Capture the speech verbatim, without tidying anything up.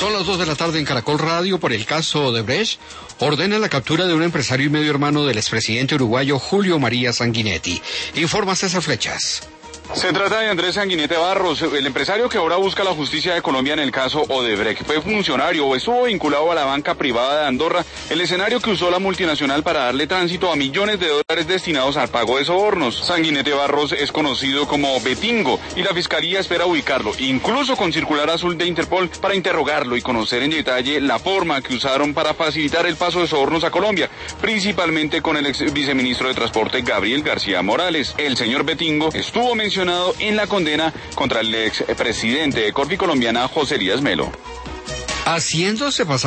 Son las dos de la tarde en Caracol Radio. Por el caso Odebrecht, ordena la captura de un empresario y medio hermano del expresidente uruguayo Julio María Sanguinetti. Informa César Flechas. Se trata de Andrés Sanguinetti Barros, el empresario que ahora busca la justicia de Colombia en el caso Odebrecht. Fue funcionario o estuvo vinculado a la banca privada de Andorra, el escenario que usó la multinacional para darle tránsito a millones de dólares destinados al pago de sobornos. Sanguinetti Barros es conocido como Betingo y la fiscalía espera ubicarlo, incluso con circular azul de Interpol, para interrogarlo y conocer en detalle la forma que usaron para facilitar el paso de sobornos a Colombia, principalmente con el ex viceministro de Transporte Gabriel García Morales. El señor Betingo estuvo mencionado en la condena contra el expresidente de Corfi Colombiana, José Elías Melo. Haciéndose pasar